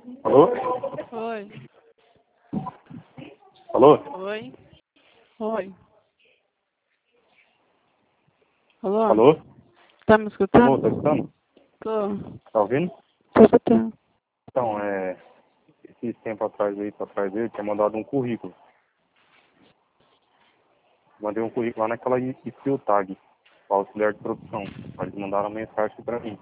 Alô? Oi. Alô? Oi. Oi. Alô? Alô? Tá me Alô, escutando? tá escutando? Tô. Tá ouvindo? Tô escutando. Então, esse tempo atrás aí, pra trás dele, tinha mandado um currículo. Mandei um currículo lá naquela skill tag, auxiliar de produção. Aí eles mandaram mensagem pra mim,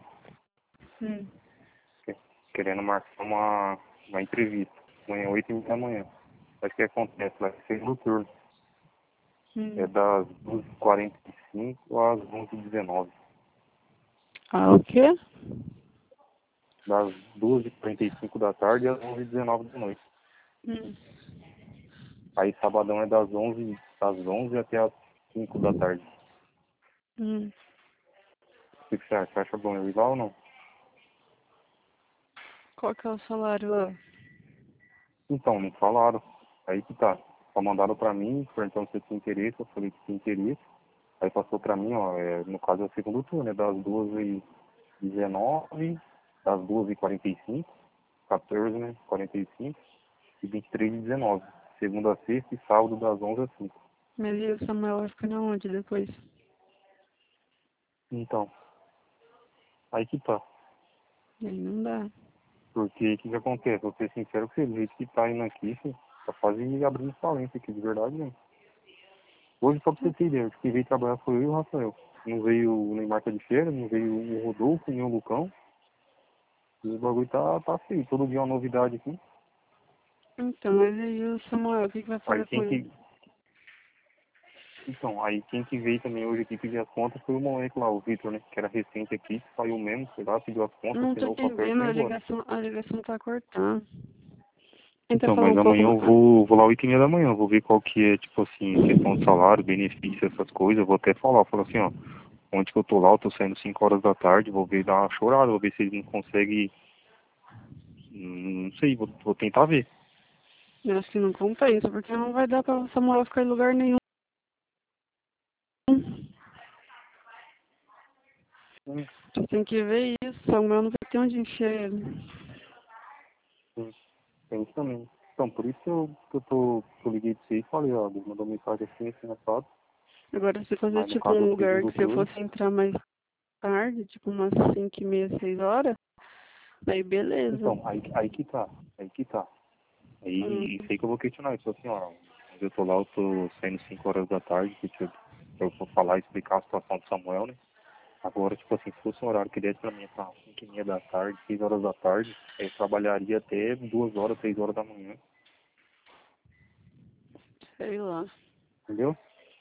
que- querendo marcar uma entrevista. Amanhã, 8h30 da manhã. Mas o que acontece? Vai ser no turno. É das 12h45 às 11h19. Ah, o quê? Das 12h45 da tarde às 11h19 da noite. Aí sabadão é das 11 até as 5 da tarde. O que você acha? Você acha bom eu ir lá ou não? Qual que é o salário lá? Então, não falaram. Aí que tá. Só mandaram pra mim, perguntando se eu tinha interesse, eu falei que tinha interesse. Aí passou pra mim, ó, no caso é o segundo turno, é das 12h19, das 12h45, 14, né, 45 e 23h19. Segunda a sexta e sábado das 11 às 5. Mas e o Samuel vai ficar na onde depois? Então, aí que tá. Aí não dá. Porque o que acontece? Vou ser sincero com você, do jeito que tá indo aqui, filho, tá quase abrindo falência aqui, de verdade mesmo. Hoje, só pra você ter ideia, quem veio trabalhar foi eu e o Rafael. Não veio o Neymar tá de feira, não veio o Rodolfo, nem o Lucão. E o bagulho tá feio. Todo dia é uma novidade aqui. Então, mas aí o Samuel, o que vai Aí fazer com quem ele? que. Então, aí quem que veio também hoje aqui pedir as contas foi o moleque lá, o Vitor, né? Que era recente aqui, saiu mesmo, sei lá, pediu as contas, Não tô assinou o papel e entendendo, foi embora. a ligação tá cortando. Tenta Então, falar mas um pouco amanhã eu mais. vou lá 8h30 da manhã, vou ver qual que é, tipo assim, questão de salário, benefício, essas coisas. Eu vou até falar, assim, ó, onde que eu tô lá, eu tô saindo 5 horas da tarde, vou ver, dar uma chorada, vou ver se eles não conseguem, não sei, vou tentar ver. Eu acho que não compensa, porque não vai dar pra o Samuel ficar em lugar nenhum. Hum, Você tem que ver isso, Samuel não vai ter onde encher ele. tem isso também. Então, por isso que eu liguei pra você e falei, ó, ele mandou mensagem assim, assado, Agora, se fosse mas no tipo caso um é o lugar segundo que você turno. fosse entrar mais tarde, tipo umas 5h30, 6 horas, aí beleza. Então, aí que tá, aí que tá. Hum, Aí, isso aí que eu vou questionar, isso assim, ó, onde eu tô lá, eu tô saindo 5 horas da tarde, que tipo, eu vou falar e explicar a situação do Samuel, né? Agora, tipo assim, se fosse um horário que desse pra mim pra 5h30 da tarde, 6 horas da tarde, aí eu trabalharia até 2 horas, 3 horas da manhã, sei lá. entendeu?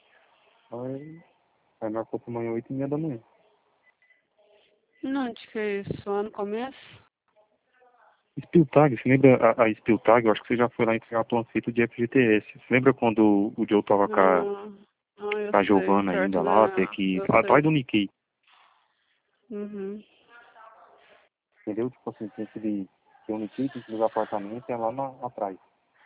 Aí marcou pra amanhã 8h30 da manhã. Não, acho que é isso, lá no começo. Spiltag, você lembra a Spiltag? Eu acho que você já foi lá entregar panfleto de FGTS. Você lembra quando o Joe tava com Ah, eu a sei, Giovana ainda perto lá, até da... que, Eu atrás sei. do Nikkei, Uhum. entendeu? Tipo assim, tem o Nikkei, tem aqueles apartamentos, é lá atrás.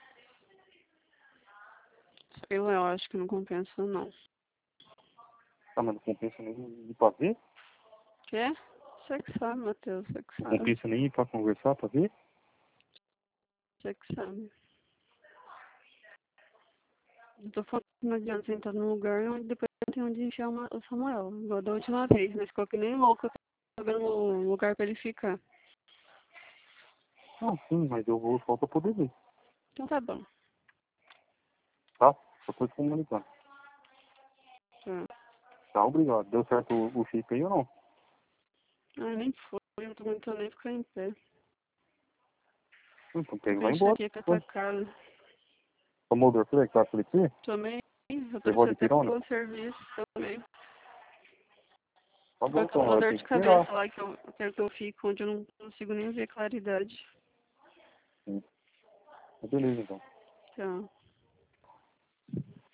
Sei lá, eu acho que não compensa não. Tá, mas não compensa nem ir pra ver? Quer? Você que sabe, Matheus, você que Não sabe. compensa nem ir pra conversar, pra ver? Você que sabe. Eu tô falando que não adianta sentar num lugar onde depois não tem onde encher o Samuel. Igual da última vez, mas ficou que nem louco pegando um lugar pra ele ficar. Não, sim, mas eu vou só pra poder ver, Então tá bom. tá? Só tô te comunicando. Tá. Tá, obrigado. Deu certo o chip aí ou não? Ah, nem foi, eu não tô aguentando nem ficar em pé. Então Tô pega e com vai embora. enxaqueca Ué, atacada. tomou o Dorflex, tá? Falei pra você? Tomei, eu Levou trouxe de até pro pirona? meu serviço também. Tá Foi bom, então, aquela vai dor ter de que esperar. cabeça lá que eu quero que eu fique, onde eu não consigo nem ver claridade. Sim. Beleza, então. Tchau.